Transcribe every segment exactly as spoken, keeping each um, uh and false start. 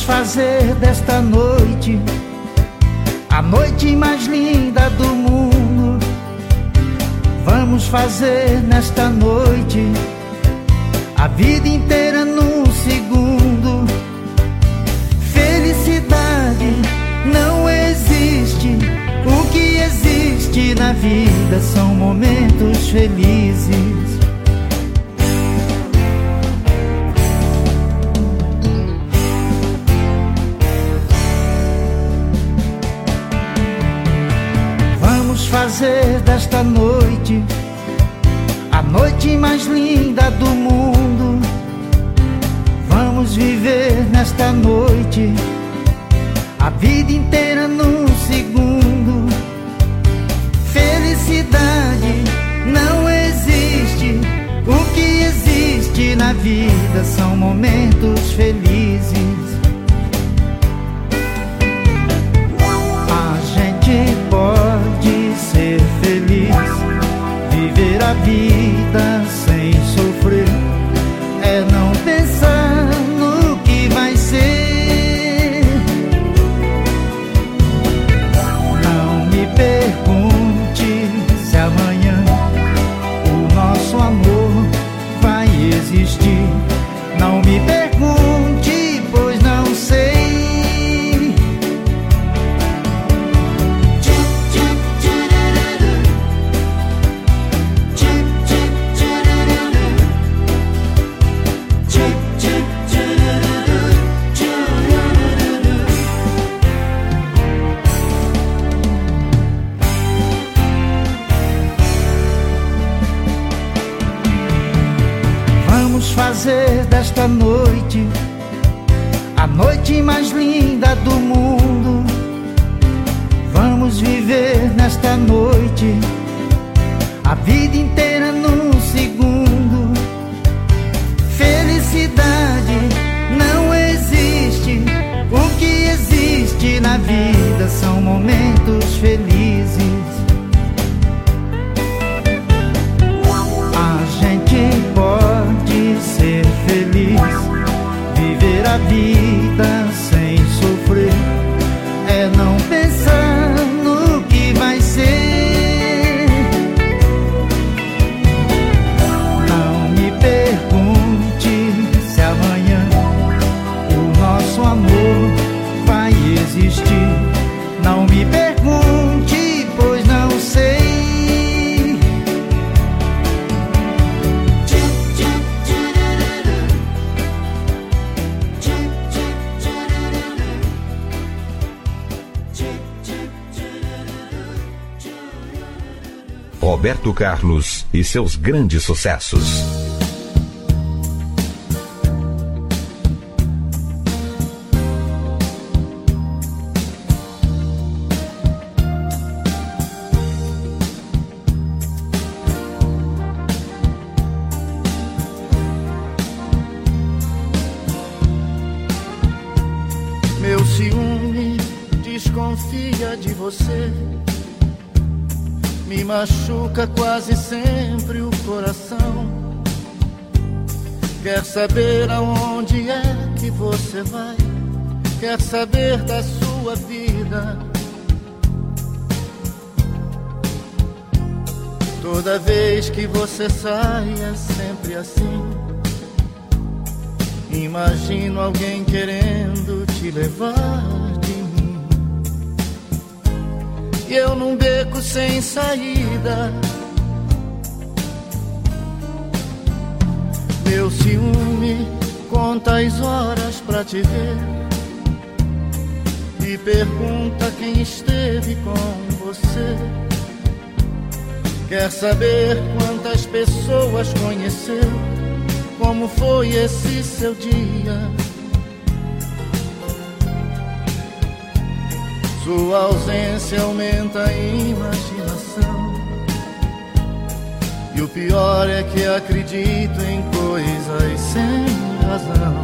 fazer desta noite a noite mais linda do mundo. Vamos fazer nesta noite a vida inteira num segundo. Felicidade não existe, o que existe na vida são momentos felizes. Fazer desta noite a noite mais linda do mundo. Vamos viver nesta noite a vida inteira num segundo. Felicidade não existe, o que existe na vida são momentos felizes. A gente pode ser feliz, viver a vida sem sofrer, é não pensar no que vai ser. Não me pergunte se amanhã o nosso amor vai existir. Não me pergunte, pois não sei. Fazer desta noite a noite mais linda do mundo. Vamos viver nesta noite a vida inteira num segundo. Felicidade não existe, o que existe na vida são momentos felizes. A gente pode ser feliz, viver a vida sem sofrer, é não pensar no que vai ser. Não me pergunte se amanhã o nosso amor vai existir. Não me pergunte, pois não sei. Roberto Carlos e seus grandes sucessos. Meu ciúme desconfia de você, me machuca quase sempre o coração. Quer saber aonde é que você vai, quer saber da sua vida. Toda vez que você sai é sempre assim. Imagino alguém querendo te levar de mim, e eu num beco sem saída. Meu ciúme conta as horas pra te ver e pergunta quem esteve com você. Quer saber quantas pessoas conheceu, como foi esse seu dia. Sua ausência aumenta a imaginação, e o pior é que acredito em coisas sem razão,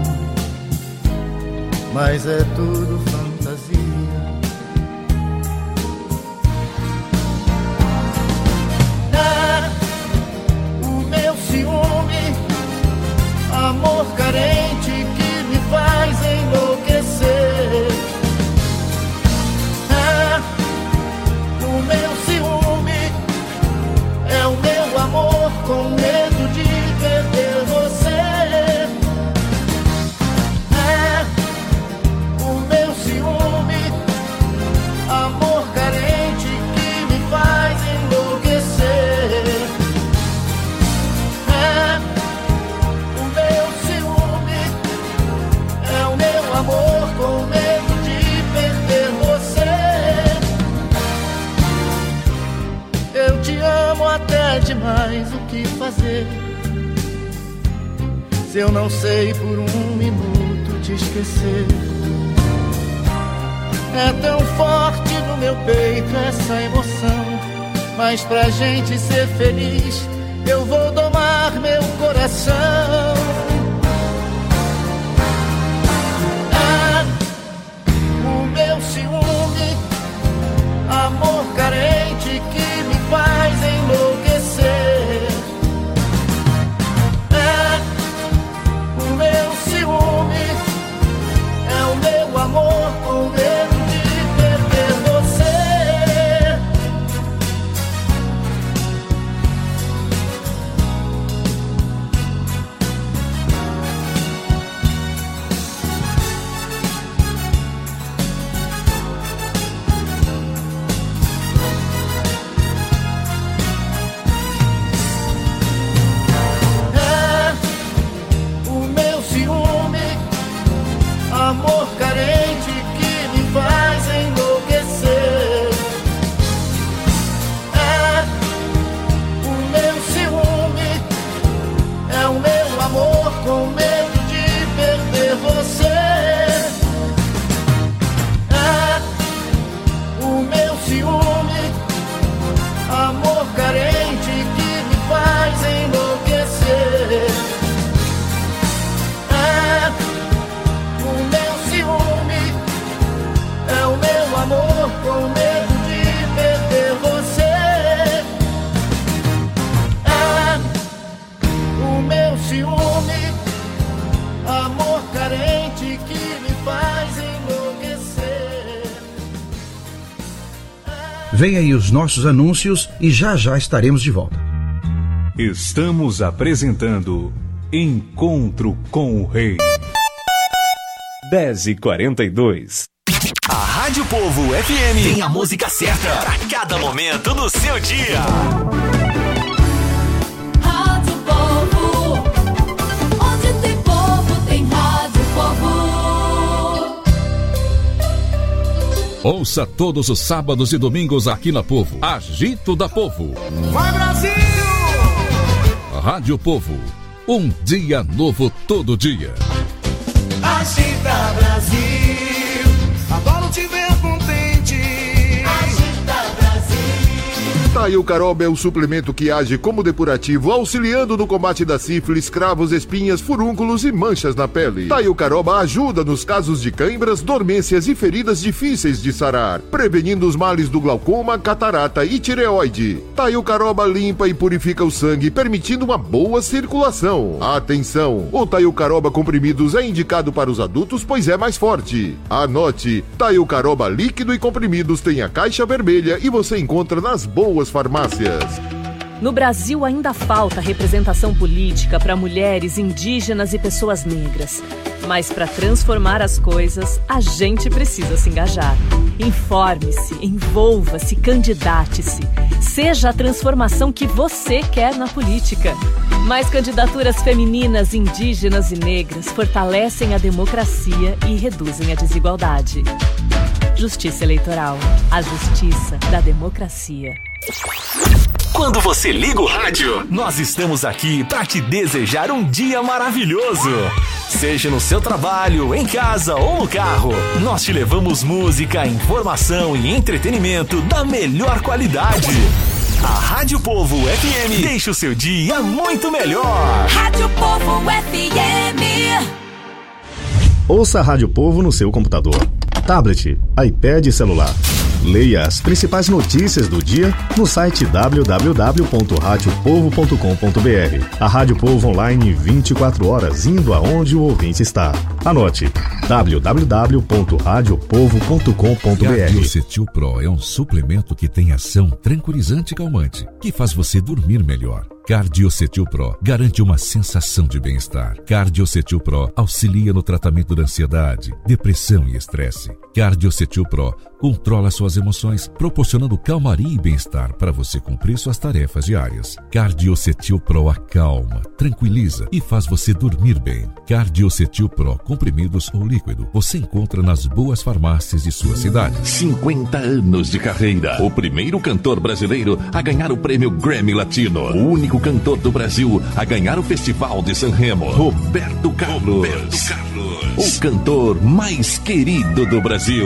mas é tudo fantasia. Ah, o meu ciúme, amor carente que me faz enlouquecer. mais o que fazer. Se eu não sei por um minuto te esquecer. É tão forte no meu peito essa emoção, mas pra gente ser feliz eu vou domar meu coração. É o meu ciúme, amor carente que me faz enlouquecer. É o meu ciúme, é o meu amor com medo de perder você. Amor carente que me faz enlouquecer. É o meu ciúme, é o meu amor com medo de perder você. É o meu ciúme, amor carente que me faz enlouquecer. É o meu amor com medo de perder você. É o meu ciúme, amor carente que me faz enlouquecer. Vem aí os nossos anúncios e já já estaremos de volta. Estamos apresentando Encontro com o Rei. dez e quarenta e dois. A Rádio Povo F M tem a música certa para cada momento do seu dia. Rádio Povo, onde tem povo, tem Rádio Povo. Ouça todos os sábados e domingos aqui na Povo. Agito da Povo. Vai, Brasil! Rádio Povo. Um dia novo todo dia. Agita, Brasil, adoro te ver contente. Agita, Brasil. Tail Caroba é o suplemento que age como depurativo, auxiliando no combate da sífilis, cravos, espinhas, furúnculos e manchas na pele. Tail Caroba ajuda nos casos de cãibras, dormências e feridas difíceis de sarar, prevenindo os males do glaucoma, catarata e tireoide. Tail Caroba limpa e purifica o sangue, permitindo uma boa circulação. Atenção! O Tail Caroba comprimidos é indicado para os adultos, pois é mais forte. Anote: Tail Caroba líquido e comprimidos tem a caixa vermelha e você encontra nas boas farmácias. No Brasil ainda falta representação política para mulheres, indígenas e pessoas negras. Mas para transformar as coisas, a gente precisa se engajar. Informe-se, envolva-se, candidate-se. Seja a transformação que você quer na política. Mais candidaturas femininas, indígenas e negras fortalecem a democracia e reduzem a desigualdade. Justiça Eleitoral. A justiça da democracia. Quando você liga o rádio, nós estamos aqui para te desejar um dia maravilhoso. Seja no seu trabalho, em casa ou no carro, nós te levamos música, informação e entretenimento da melhor qualidade. A Rádio Povo F M deixa o seu dia muito melhor. Rádio Povo F M. Ouça a Rádio Povo no seu computador, tablet, iPad e celular. Leia as principais notícias do dia no site w w w ponto rádio povo ponto com ponto b r. A Rádio Povo online vinte e quatro horas, indo aonde o ouvinte está. Anote: w w w ponto rádio povo ponto com ponto b r. Cardiocetil Pro é um suplemento que tem ação tranquilizante e calmante, que faz você dormir melhor. Cardiocetil Pro garante uma sensação de bem-estar. Cardiocetil Pro auxilia no tratamento da ansiedade, depressão e estresse. Cardiocetil Pro controla suas emoções, proporcionando calmaria e bem-estar para você cumprir suas tarefas diárias. Cardiocetil Pro acalma, tranquiliza e faz você dormir bem. Cardiocetil Pro comprimidos ou líquido, você encontra nas boas farmácias de sua cidade. cinquenta anos de carreira. O primeiro cantor brasileiro a ganhar o prêmio Grammy Latino. O único cantor do Brasil a ganhar o Festival de San Remo. Roberto Carlos. Roberto Carlos. O cantor mais querido do Brasil.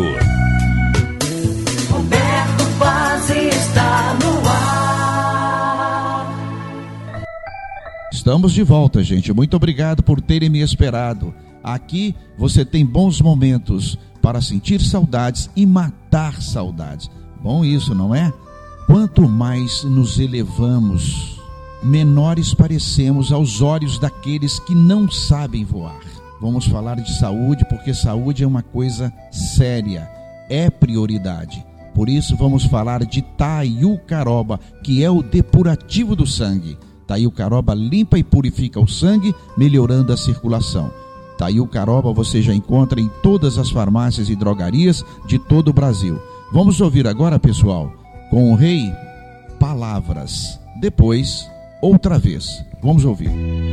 Roberto Paz está no ar. Estamos de volta, gente. Muito obrigado por terem me esperado. Aqui você tem bons momentos para sentir saudades e matar saudades. Bom isso, não é? Quanto mais nos elevamos, menores parecemos aos olhos daqueles que não sabem voar. Vamos falar de saúde, porque saúde é uma coisa séria, é prioridade. Por isso vamos falar de Taiucaroba, que é o depurativo do sangue. Taiucaroba limpa e purifica o sangue, melhorando a circulação. Taiucaroba você já encontra em todas as farmácias e drogarias de todo o Brasil. Vamos ouvir agora, pessoal, com o rei, palavras. Depois, outra vez. Vamos ouvir.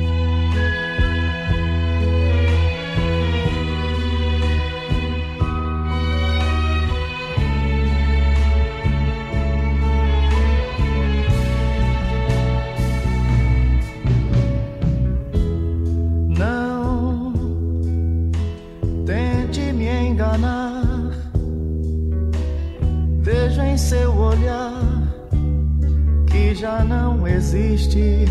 Veja em seu olhar que já não existe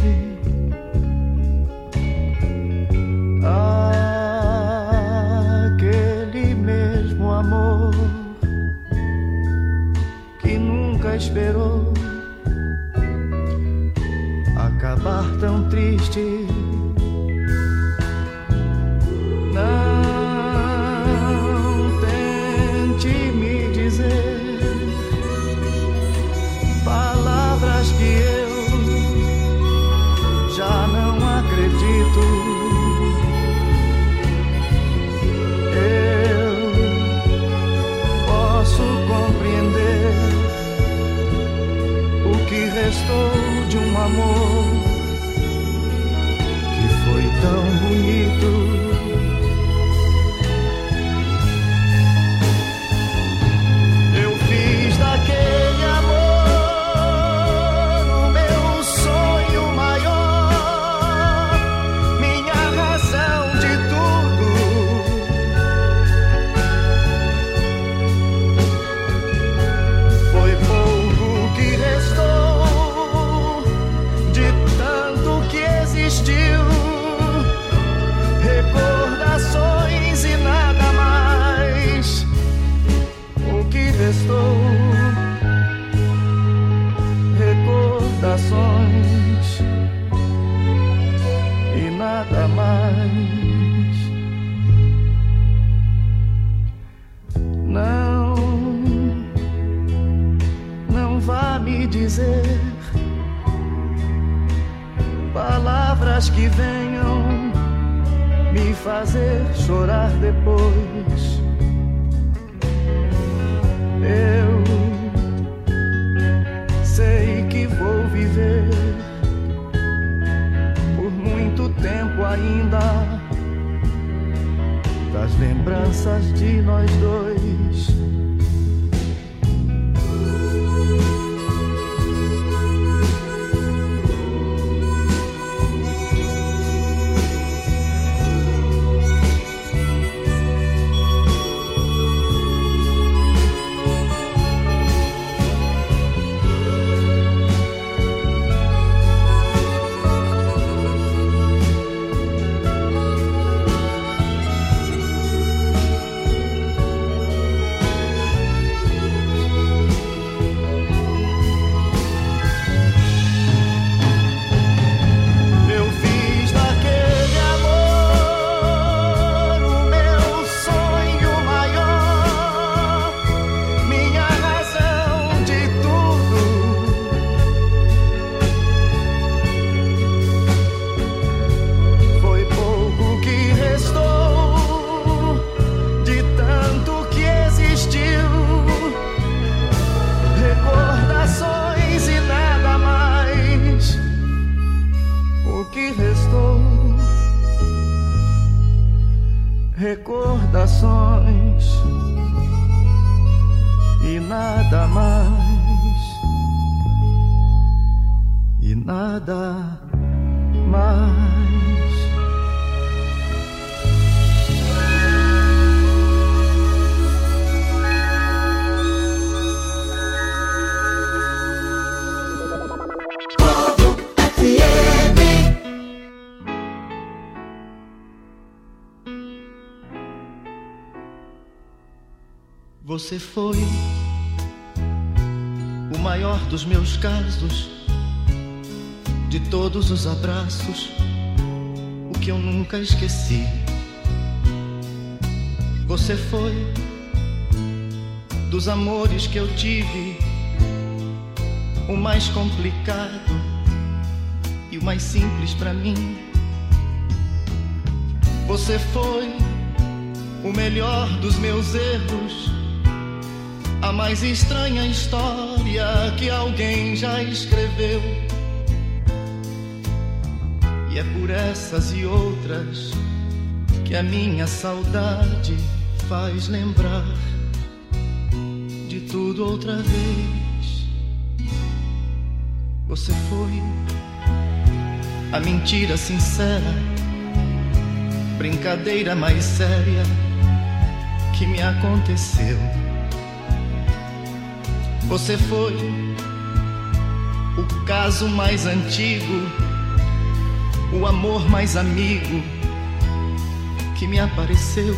aquele mesmo amor que nunca esperou acabar tão triste. Não palavras que eu já não acredito. Eu posso compreender o que restou de um amor que foi tão bonito. Eu fiz daquele amor recordações e nada mais. O que restou? Recordações e nada mais. Não, não vá me dizer palavras que venham me fazer chorar depois. Eu sei que vou viver por muito tempo ainda das lembranças de nós dois. recordações e nada mais, e nada mais. Você foi o maior dos meus casos, de todos os abraços, o que eu nunca esqueci. Você foi dos amores que eu tive, o mais complicado e o mais simples pra mim. Você foi o melhor dos meus erros, a mais estranha história que alguém já escreveu. E é por essas e outras que a minha saudade faz lembrar de tudo outra vez. Você foi a mentira sincera, brincadeira mais séria que me aconteceu. Você foi o caso mais antigo, o amor mais amigo que me apareceu.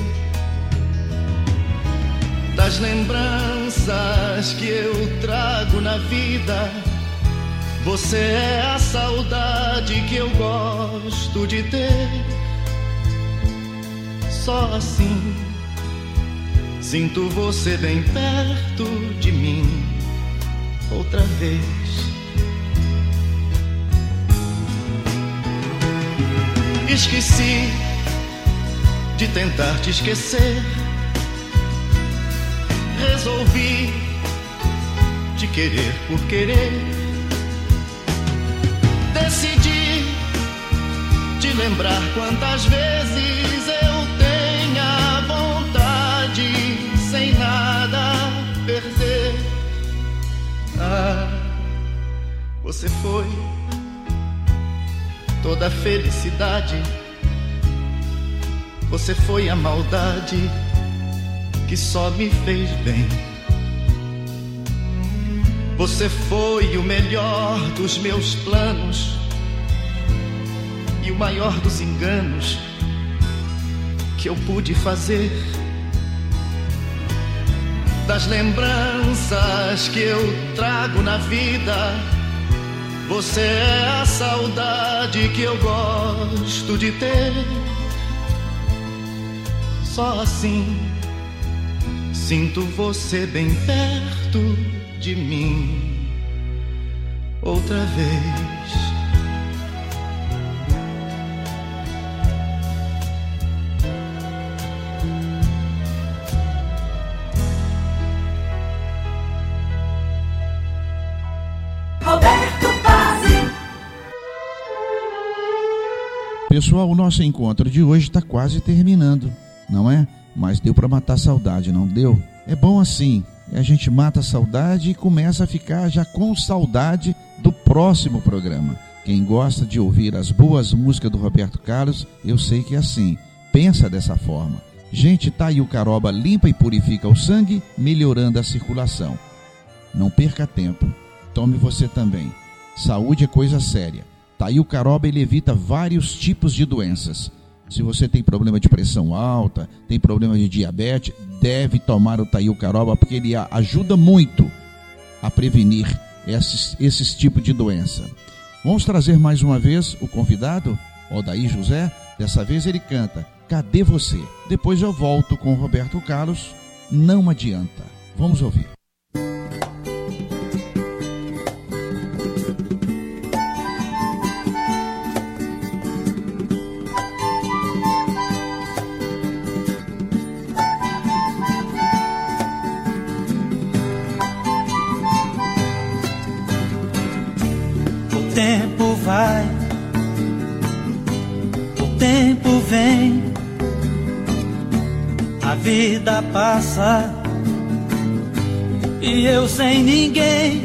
Das lembranças que eu trago na vida, você é a saudade que eu gosto de ter. Só assim sinto você bem perto de mim outra vez. Esqueci de tentar te esquecer, resolvi te querer por querer, decidi te lembrar quantas vezes eu tenha vontade, sem nada perder. Ah, você foi toda a felicidade, você foi a maldade que só me fez bem. Você foi o melhor dos meus planos e o maior dos enganos que eu pude fazer. Das lembranças que eu trago na vida, você é a saudade que eu gosto de ter. Só assim sinto você bem perto de mim outra vez. Pessoal, o nosso encontro de hoje está quase terminando, não é? Mas deu para matar a saudade, não deu? É bom assim, a gente mata a saudade e começa a ficar já com saudade do próximo programa. Quem gosta de ouvir as boas músicas do Roberto Carlos, eu sei que é assim, pensa dessa forma. Gente, tá aí o Caroba limpa e purifica o sangue, melhorando a circulação. Não perca tempo, tome você também. Saúde é coisa séria. Tá aí o Caroba, ele evita vários tipos de doenças. Se você tem problema de pressão alta, tem problema de diabetes, deve tomar o Taí o Caroba, porque ele ajuda muito a prevenir esses, esses tipos de doença. Vamos trazer mais uma vez o convidado, Odair José. Dessa vez ele canta Cadê Você? Depois eu volto com o Roberto Carlos. Não adianta. Vamos ouvir. O tempo vai, o tempo vem, A vida passa e eu sem ninguém.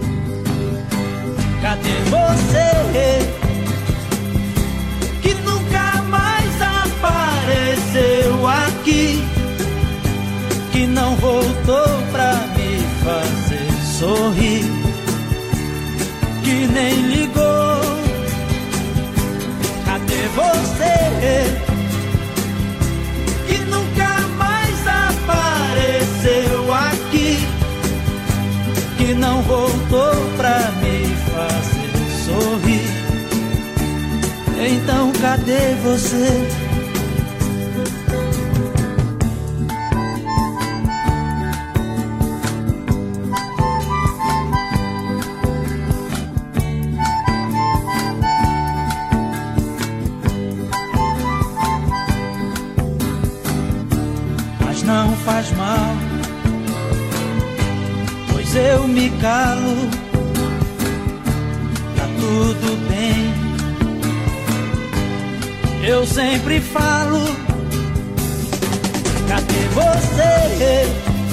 Cadê você que nunca mais apareceu aqui, que não voltou pra me fazer sorrir, que nem ligou? Cadê você que nunca mais apareceu aqui, que não voltou pra me fazer sorrir? Então cadê você? Mas não faz mal, pois eu me calo, tá tudo bem. Eu sempre falo, cadê você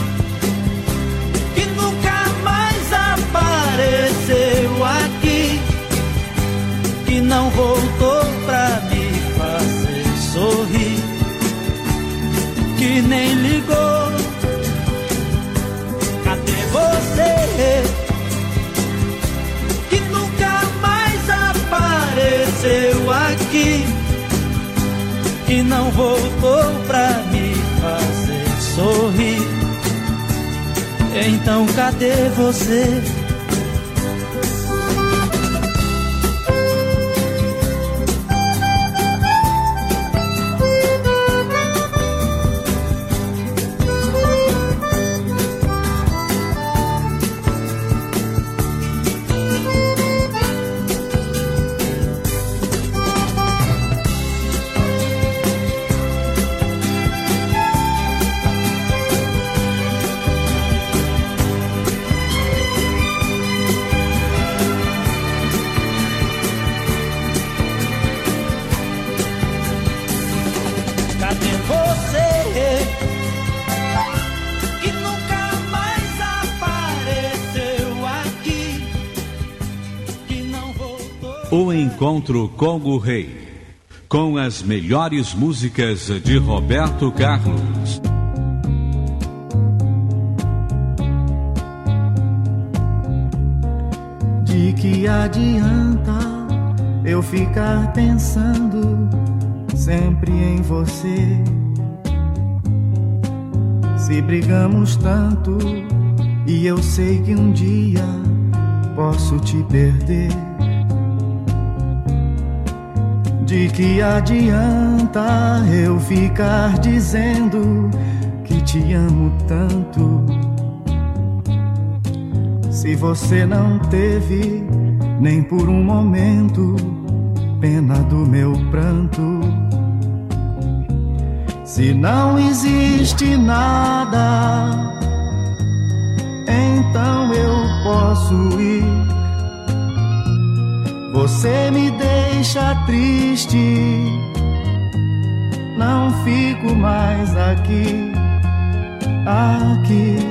que nunca mais apareceu aqui, que não voltou pra me fazer sorrir, que nem ligou? Cadê você que nunca mais apareceu aqui, que não voltou pra me fazer sorrir? Então cadê você? O Encontro com o Rei, com as melhores músicas de Roberto Carlos. De que adianta eu ficar pensando sempre em você, se brigamos tanto e eu sei que um dia posso te perder? De que adianta eu ficar dizendo que te amo tanto, se você não teve nem por um momento pena do meu pranto? Se não existe nada, então eu posso ir. Você me deixa triste, não fico mais aqui, aqui,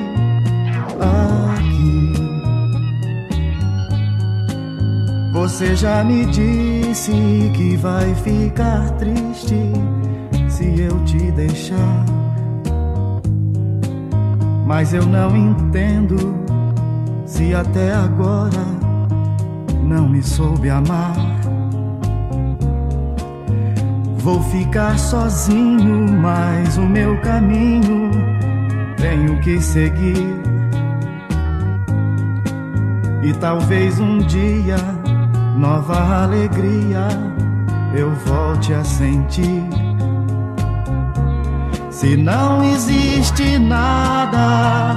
aqui. Você já me disse que vai ficar triste se eu te deixar, mas eu não entendo se até agora não me soube amar. Vou ficar sozinho, mas o meu caminho tenho que seguir. E talvez um dia nova alegria eu volte a sentir. Se não existe nada,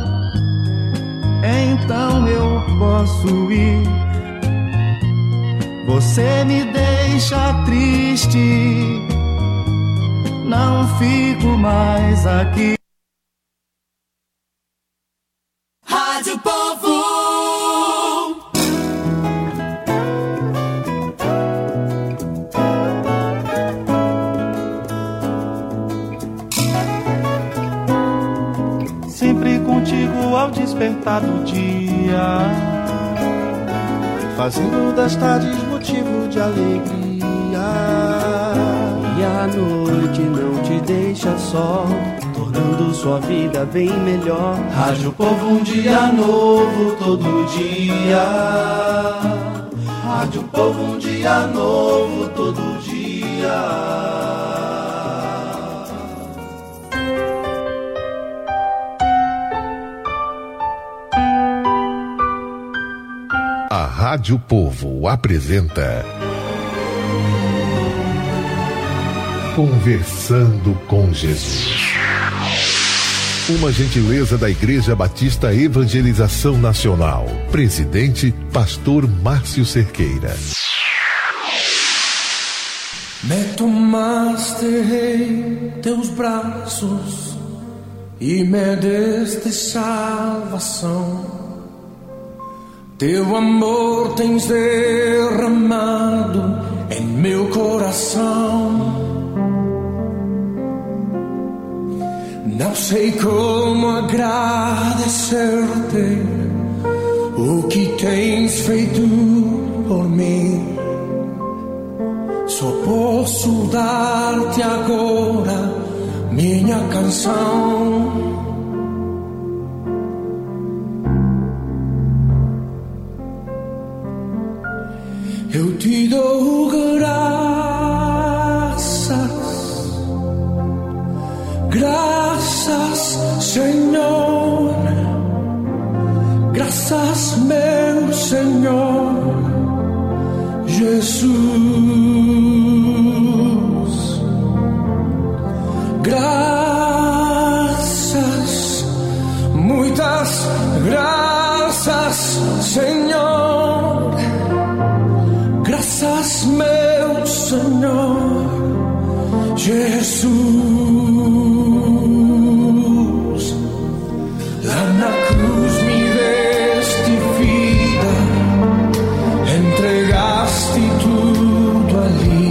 então eu posso ir. Você me deixa triste, não fico mais aqui. Rádio Povo. contigo ao despertar do dia, fazendo das tardes motivo de alegria. E a noite não te deixa só, tornando sua vida bem melhor. Rádio Povo, um dia novo todo dia. Rádio Povo, um dia novo todo dia. A Rádio Povo apresenta Conversando com Jesus. Uma gentileza da Igreja Batista Evangelização Nacional. Presidente, Pastor Márcio Cerqueira. Me tomaste em teus braços e me deste salvação. Teu amor tens derramado em meu coração. Não sei como agradecer-te o que tens feito por mim. Só posso dar-te agora minha canção. Eu te dou graças, graças, Senhor, graças, meu Senhor, Jesus, graças, muitas graças, Senhor, graças, meu Senhor, Jesus. Lá na cruz me deste vida, entregaste tudo ali.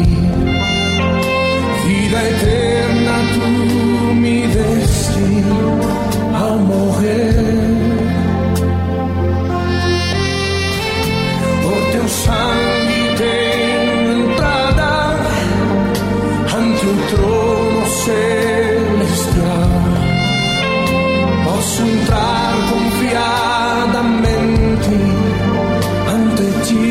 Vida eterna tu me deste ao morrer. Por teu sangue tenho entrada ante o trono celestial. Posso entrar confiadamente ante ti.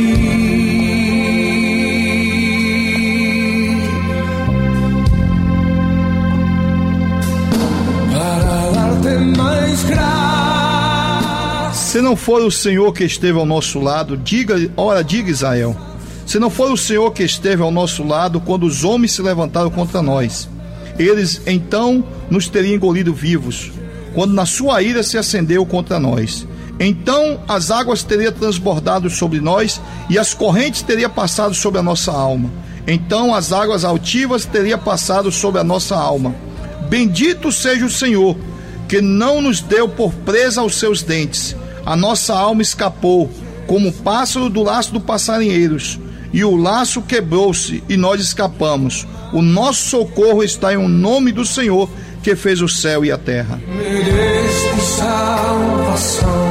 Para dar-te mais graça. Se não for o Senhor que esteve ao nosso lado, diga, ora, diga Israel. Se não for o Senhor que esteve ao nosso lado quando os homens se levantaram contra nós, eles então nos teriam engolido vivos, quando na sua ira se acendeu contra nós. Então as águas teriam transbordado sobre nós e as correntes teriam passado sobre a nossa alma. Então as águas altivas teriam passado sobre a nossa alma. Bendito seja o Senhor, que não nos deu por presa aos seus dentes. A nossa alma escapou, como o pássaro do laço dos passarinheiros, e o laço quebrou-se, e nós escapamos. O nosso socorro está em o nome do Senhor, que fez o céu e a terra. Me deste salvação,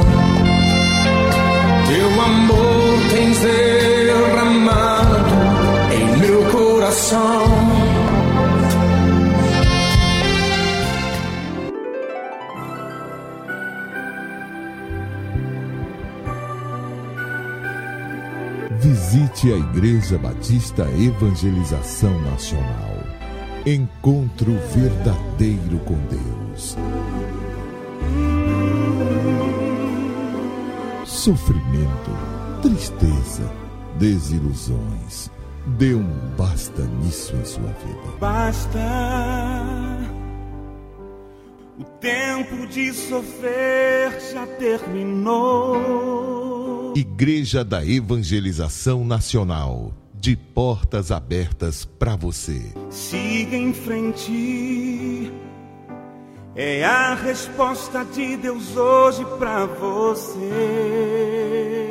teu amor tens derramado em meu coração. Visite a Igreja Batista Evangelização Nacional. Encontro verdadeiro com Deus. Sofrimento, tristeza, desilusões. Dê um basta nisso em sua vida. Basta. O tempo de sofrer já terminou. Igreja da Evangelização Nacional, de portas abertas para você. Siga em frente, é a resposta de Deus hoje para você.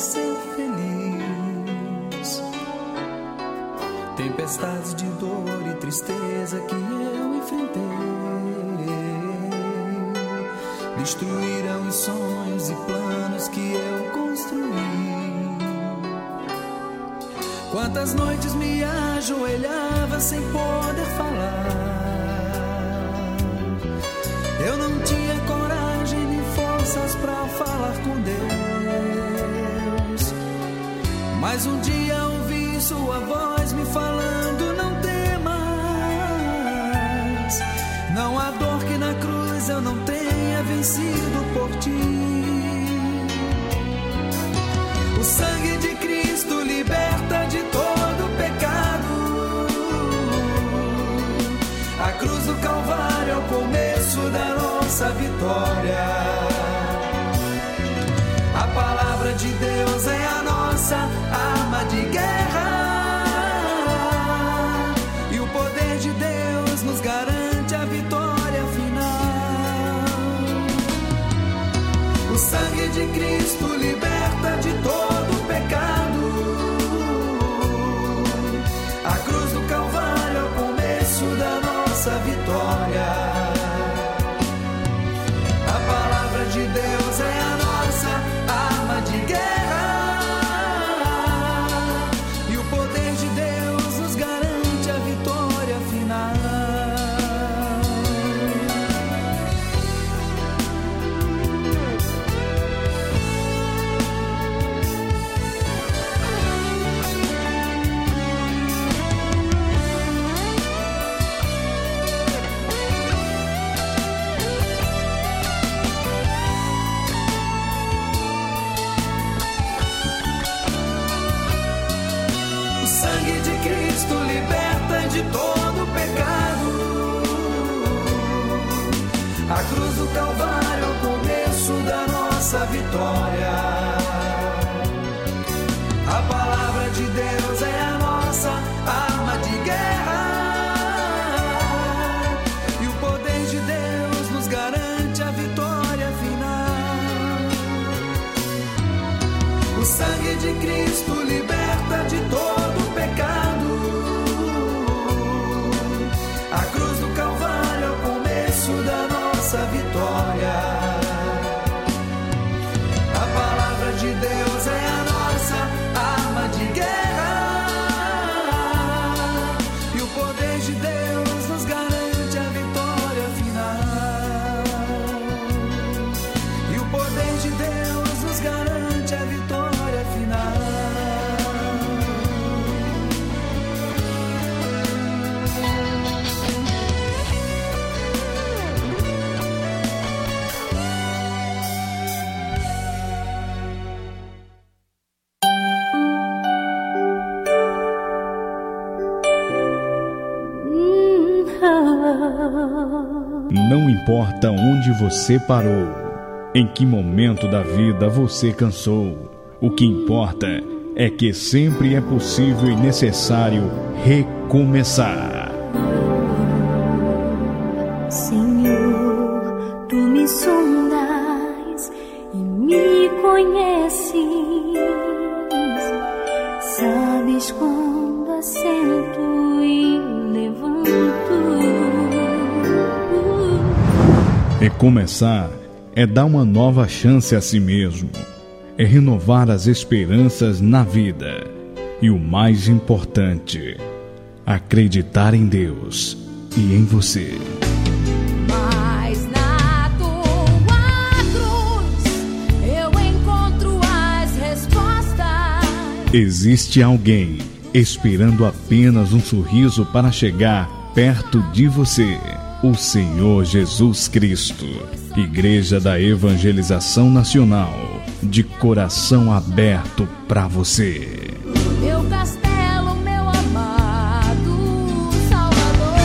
ser feliz. Tempestades de dor e tristeza que eu enfrentei destruíram os sonhos e planos que eu construí. Quantas noites me ajoelhava sem poder falar. Eu não tinha coragem nem forças pra falar com Deus. Mas um dia ouvi sua voz me falando: não temas. Não há dor que na cruz eu não tenha vencido por ti. O sangue de Cristo liberta de todo pecado. A cruz do Calvário é o começo da nossa vitória. A palavra de Deus é a nossa arma de guerra. E o poder de Deus nos garante a vitória final. O sangue de Cristo liberta de todo pecado. A cruz do Calvário é o começo da nossa vitória. A palavra de Deus é a nossa arma de guerra. E o poder de Deus nos garante a vitória final. O sangue de Cristo liberta de todo pecado. A cruz do Calvário é o começo da nossa vitória. A palavra de Deus é a nossa arma de guerra. E o poder de Deus nos garante a vitória final. O sangue de Cristo liberta de todo pecado. A cruz do Calvário é o começo da nossa vitória. A palavra de Deus é a nossa arma de guerra. E o poder de Deus nos garante a vitória final. E o poder de Deus nos garante a vitória final. Não importa onde você parou, em que momento da vida você cansou, o que importa é que sempre é possível e necessário recomeçar. Senhor, tu me sondas e me conheces, sabes quando assento e levanto. Recomeçar é dar uma nova chance a si mesmo, é renovar as esperanças na vida e o mais importante, acreditar em Deus e em você. Mas na tua cruz eu encontro as respostas. Existe alguém esperando apenas um sorriso para chegar perto de você. O Senhor Jesus Cristo. Igreja da Evangelização Nacional, de coração aberto para você. Meu castelo, meu amado Salvador.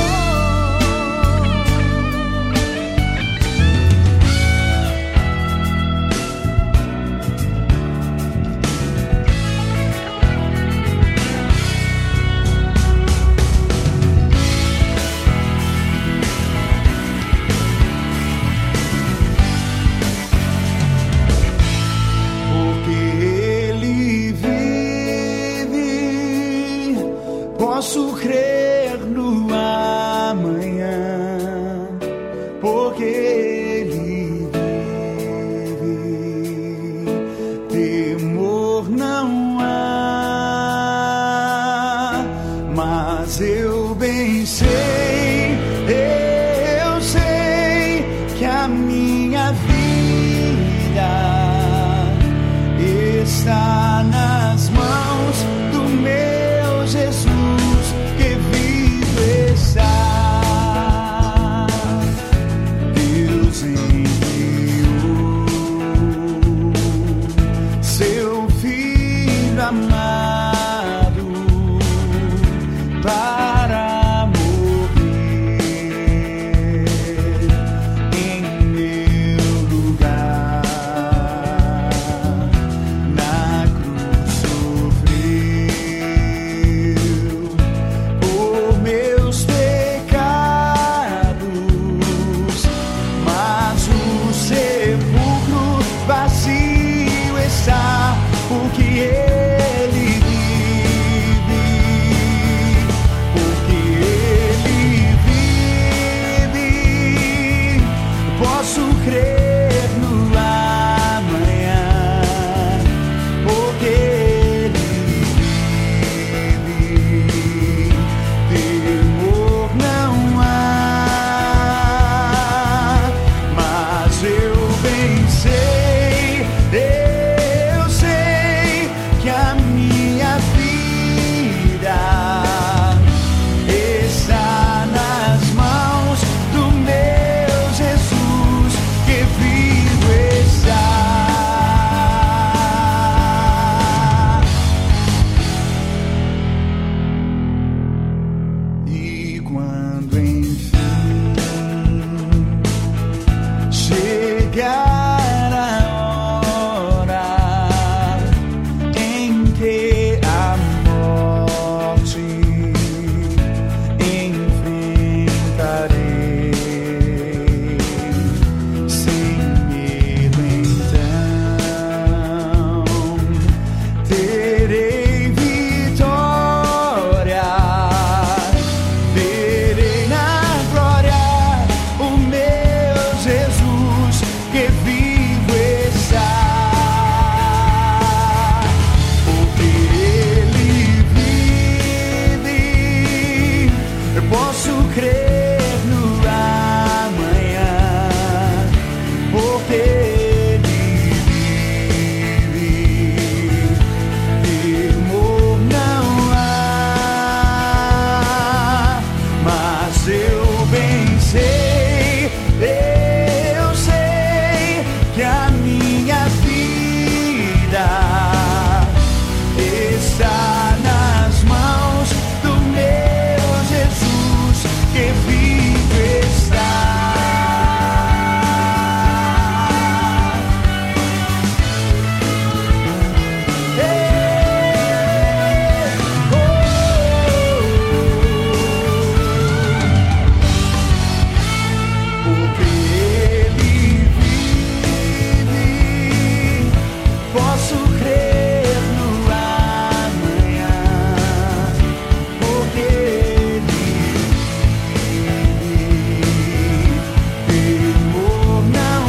Porque Ele Mas eu bem sei, eu sei que a minha vida está nas mãos do meu Jesus que vivo está. Deus enviou seu Filho amado para morrer em meu lugar. Na cruz sofreu por meus pecados, mas o sepulcro vazio está, porque ele vive, porque ele vive. Posso crer no amanhã, porque ele vive. Temor não há, mas eu bem sei, eu sei que a minha vida está nas mãos do meu Jesus que vivo está. E quando enfim chegar a hora em que a morte enfrentarei, sem medo então terei vitória, verei na glória o meu Jesus que vivo está. Porque ele vive, eu posso crer no amanhã, porque ele vive. Temor não há, mas eu bem sei, eu sei que a minha vida está nas mãos do meu Jesus que vivo está. Porque ele vive, posso crer no amanhã, porque ele vive. Temor não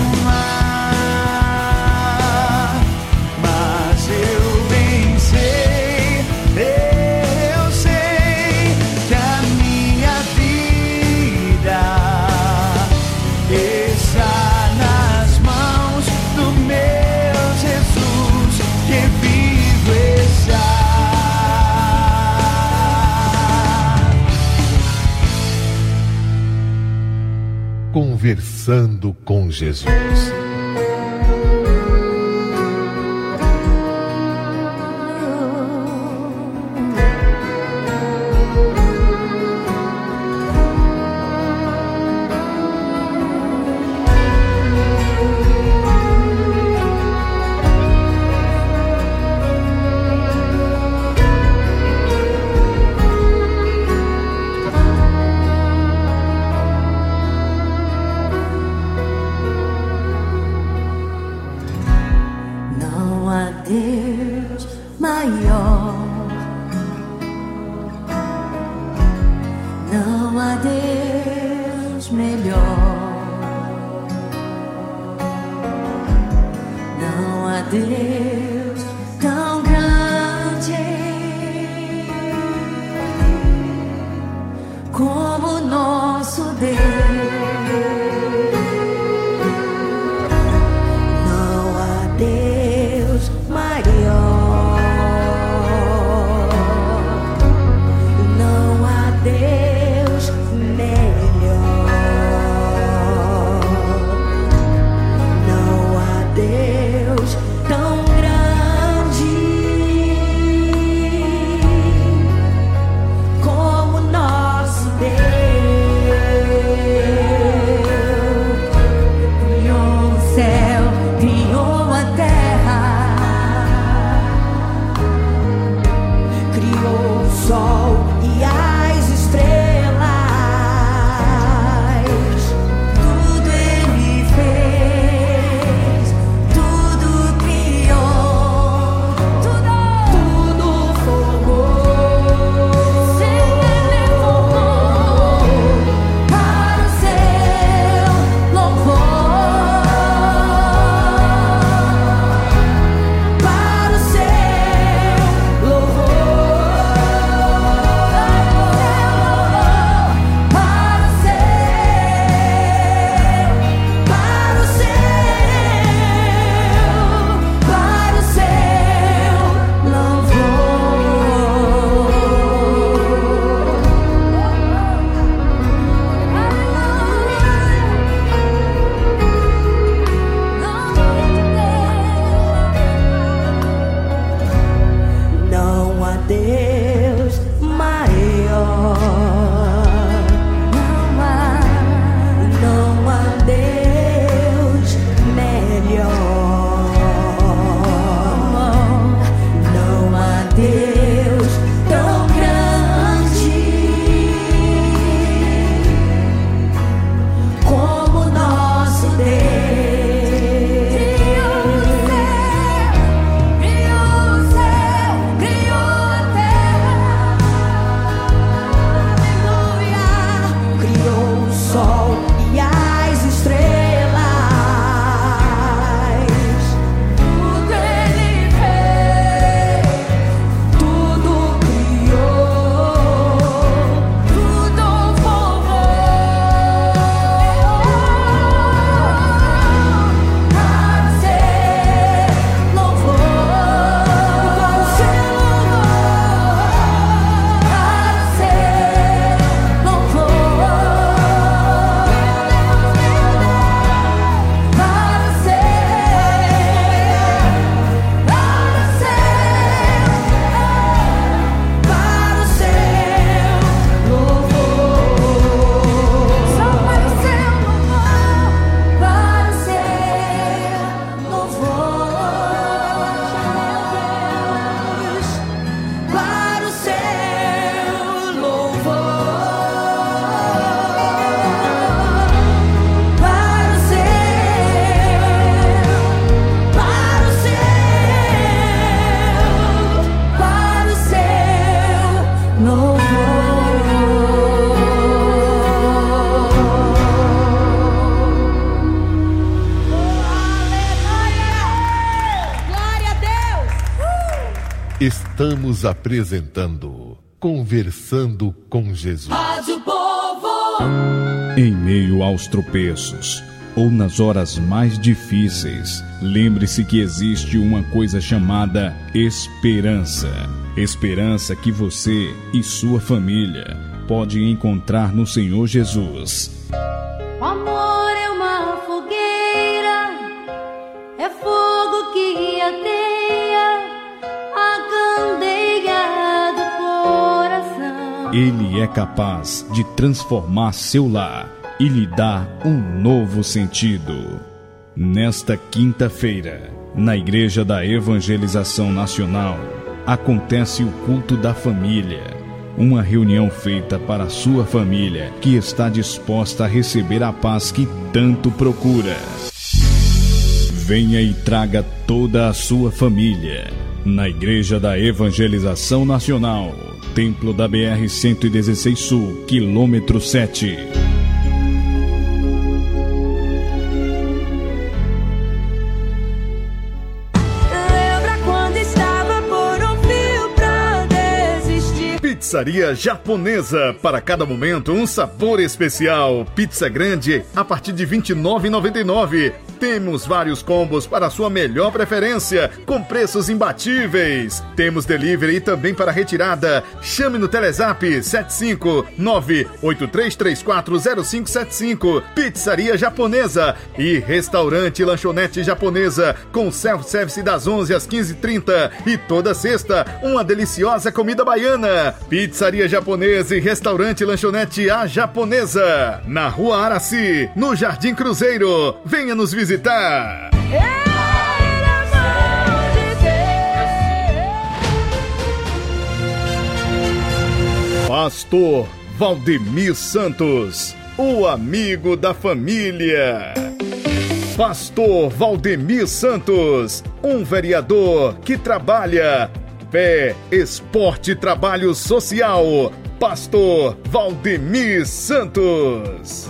há, mas eu bem sei, eu sei que a minha vida está nas mãos do meu Jesus que vivo está. Conversando com Jesus. Não há Deus maior, não há Deus melhor, não há Deus tão grande Estamos apresentando Conversando com Jesus. Rádio Povo. Em meio aos tropeços ou nas horas mais difíceis, lembre-se que existe uma coisa chamada esperança. Esperança que você e sua família podem encontrar no Senhor Jesus. O amor é uma fogueira, é fogo que ateia a candeia do coração. Ele é capaz de transformar seu lar e lhe dar um novo sentido. Nesta quinta-feira, na Igreja da Evangelização Nacional, acontece o culto da família. Uma reunião feita para a sua família que está disposta a receber a paz que tanto procura. Venha e traga toda a sua família na Igreja da Evangelização Nacional, Templo da B R cento e dezesseis Sul, quilômetro sete. Pizzaria Japonesa, para cada momento um sabor especial. Pizza grande a partir de vinte e nove reais e noventa e nove centavos. Temos vários combos para a sua melhor preferência, com preços imbatíveis. Temos delivery e também para retirada. Chame no Telezap sete cinco nove oito três três quatro zero cinco sete cinco. Pizzaria Japonesa e Restaurante Lanchonete Japonesa, com self-service das onze às quinze e trinta e toda sexta uma deliciosa comida baiana. Pizzaria Japonesa e Restaurante Lanchonete A Japonesa, na Rua Araci, no Jardim Cruzeiro. Venha nos visitar. Pastor Valdemir Santos, o amigo da família. Pastor Valdemir Santos, um vereador que trabalha fé, esporte e trabalho social. Pastor Valdemir Santos.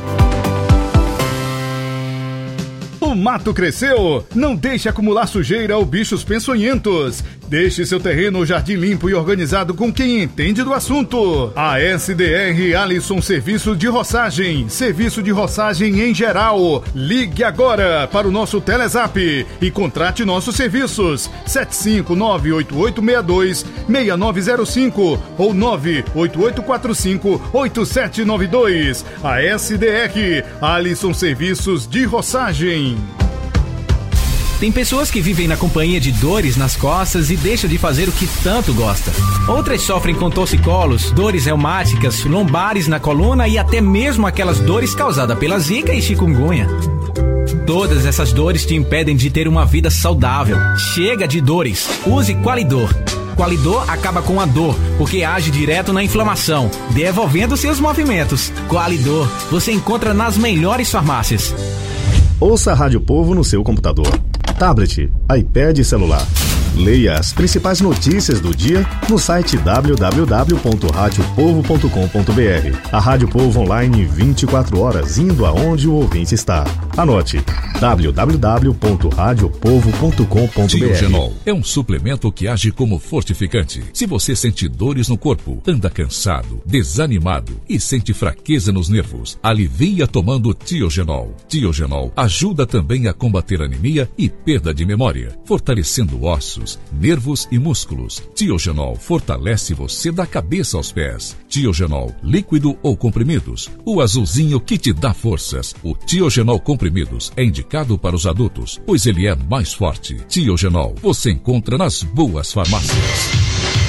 O mato cresceu? Não deixe acumular sujeira ou bichos peçonhentos. Deixe seu terreno ou jardim limpo e organizado com quem entende do assunto. A S D R Alisson Serviço de Roçagem. Serviço de roçagem em geral. Ligue agora para o nosso Telezap e contrate nossos serviços. sete cinco nove oito oito seis dois seis nove zero cinco ou nove oito oito quatro cinco oito sete nove dois. A S D R Alisson Serviços de Roçagem. Tem pessoas que vivem na companhia de dores nas costas e deixam de fazer o que tanto gosta. Outras sofrem com torcicolos, dores reumáticas, lombares na coluna e até mesmo aquelas dores causadas pela zika e chikungunya. Todas essas dores te impedem de ter uma vida saudável. Chega de dores. Use Qualidor. Qualidor acaba com a dor, porque age direto na inflamação, devolvendo seus movimentos. Qualidor, você encontra nas melhores farmácias. Ouça a Rádio Povo no seu computador, tablet, iPad e celular. Leia as principais notícias do dia no site w w w ponto rádio povo ponto com ponto b r. A Rádio Povo online vinte e quatro horas, indo aonde o ouvinte está. Anote: w w w ponto rádio povo ponto com ponto b r. Tiogenol é um suplemento que age como fortificante. Se você sente dores no corpo, anda cansado, desanimado e sente fraqueza nos nervos, alivia tomando Tiogenol. Tiogenol ajuda também a combater anemia e perda de memória, fortalecendo ossos, nervos e músculos. Tiogenol fortalece você da cabeça aos pés. Tiogenol, líquido ou comprimidos, o azulzinho que te dá forças. O Tiogenol comprimidos é indicado para os adultos, pois ele é mais forte. Tiogenol você encontra nas boas farmácias.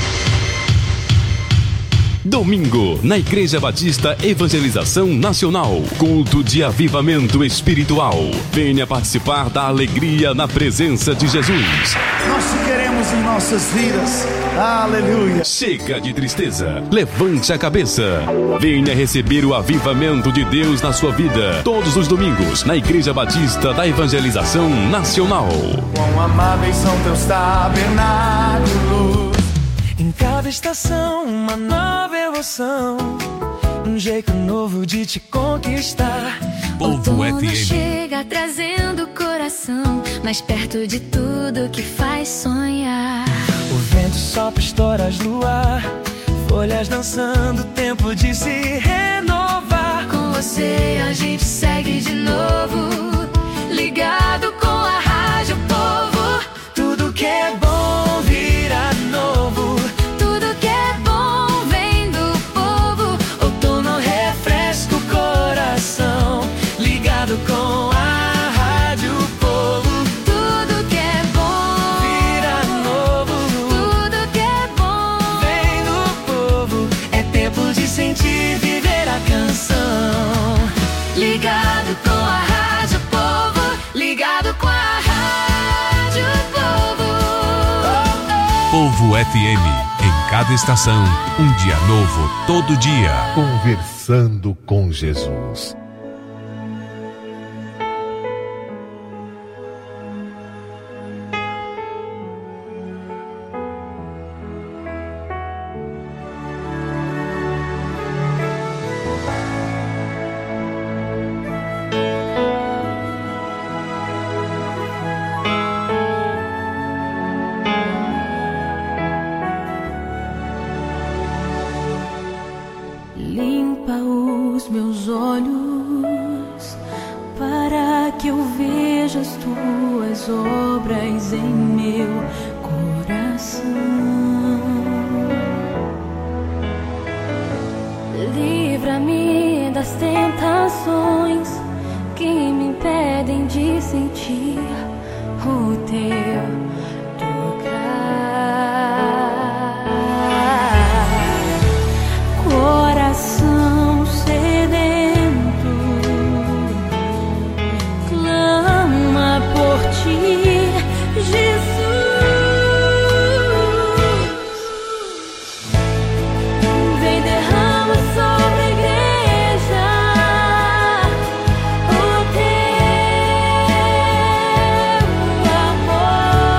Domingo, na Igreja Batista Evangelização Nacional, culto de avivamento espiritual. Venha participar da alegria na presença de Jesus. Nós te queremos em nossas vidas. Aleluia. Chega de tristeza, levante a cabeça. Venha receber o avivamento de Deus na sua vida. Todos os domingos, na Igreja Batista da Evangelização Nacional. Quão amáveis são teus tabernáculos. Em cada estação, uma nova emoção, um jeito novo de te conquistar. Povo F M chega trazendo o coração mais perto de tudo que faz sonhar. O vento sopra dias dançando, tempo de se renovar. Com você a gente segue de novo, ligado com a Rádio Povo. Tudo que é bom vira novo, tudo que é bom vem do povo. outono refresca o coração, ligado com a Rádio Povo. Tudo que é bom vira novo, tudo que é bom vem do povo. É tempo de sentir, viver a canção, ligado com a Rádio Povo, ligado com a Rádio Povo. Povo F M, em cada estação, um dia novo, todo dia. Conversando com Jesus. Limpa os meus olhos para que eu veja as tuas obras em meu coração. Livra-me das tentações que me impedem de sentir o teu coração sedento clama por ti, Jesus. Vem, derrama sobre a igreja o teu amor.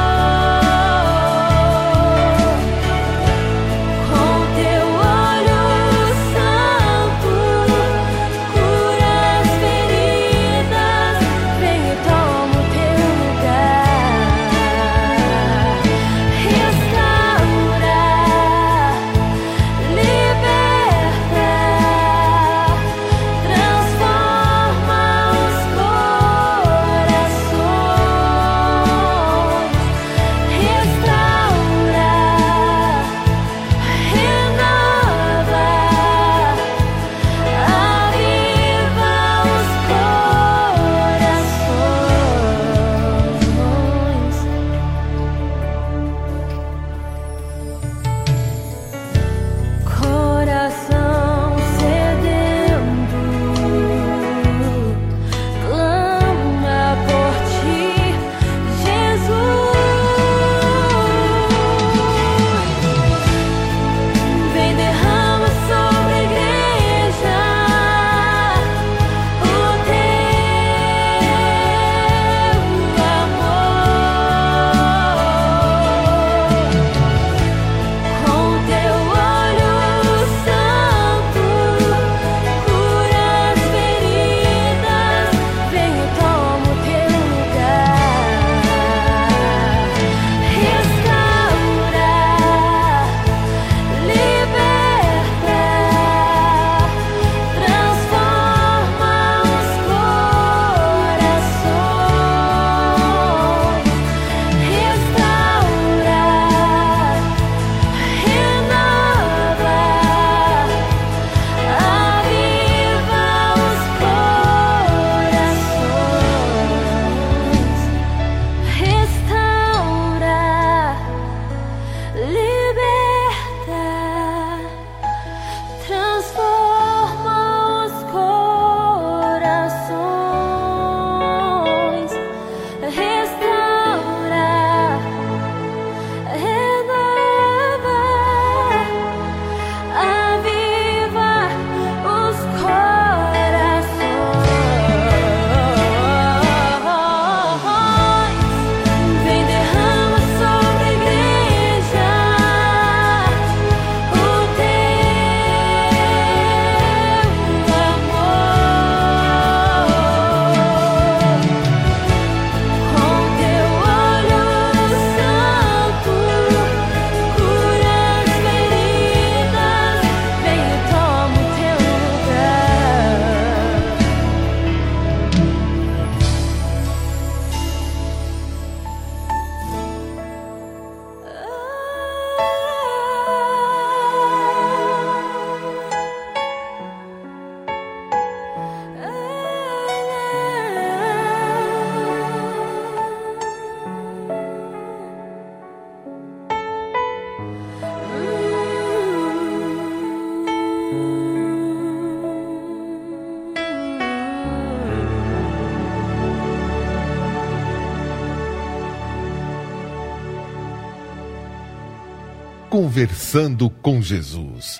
Conversando com Jesus.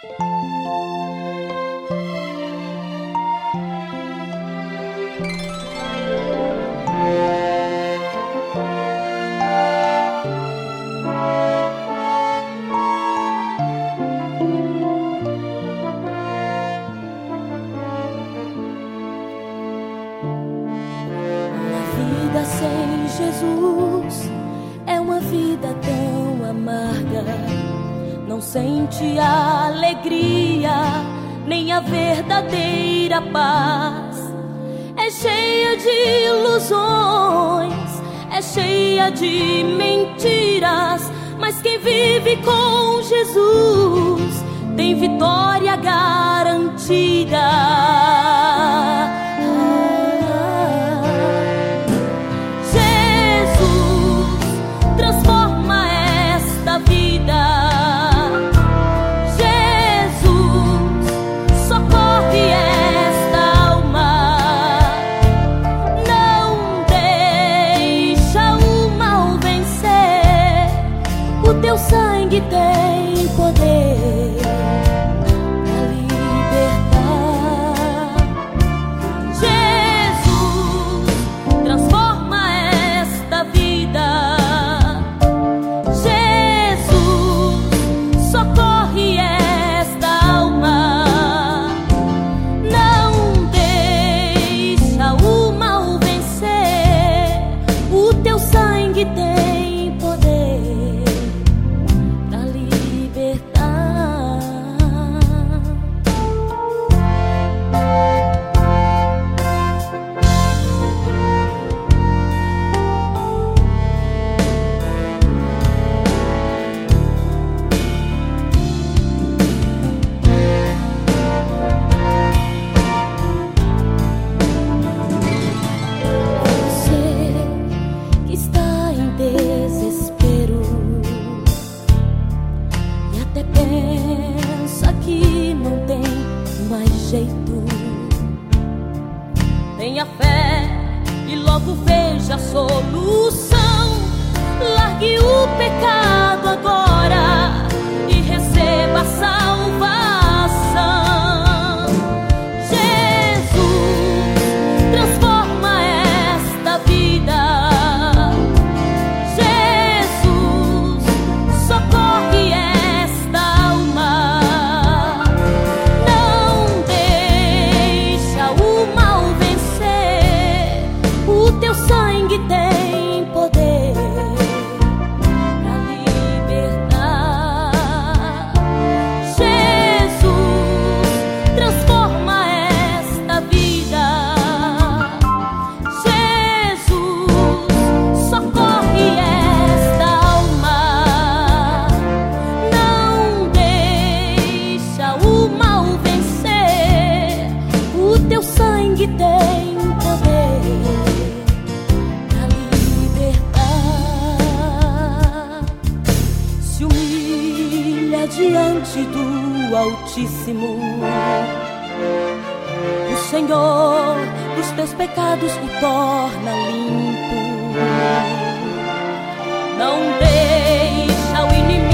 Sente a alegria, nem a verdadeira paz. É cheia de ilusões, é cheia de mentiras, mas quem vive com Jesus tem vitória garantida. Jesus transforma esta vida. Teu sangue tem poder pra libertar. Jesus transforma esta vida. Jesus socorre esta alma. Não deixa o mal vencer. O teu sangue tem poder. Tenha fé e logo veja a solução. Largue o pecado agora e receba a salvação. Jesus transforma esta vida. Jesus socorre esta alma. Não deixa o mal vencer. O teu sangue tem poder pra libertar. Jesus transforma esta vida. Jesus socorre esta alma. Não deixa o mal vencer. O teu sangue tem poder pra libertar. Se humilha diante do Altíssimo. O Senhor dos teus pecados o torna limpo. Não deixa o inimigo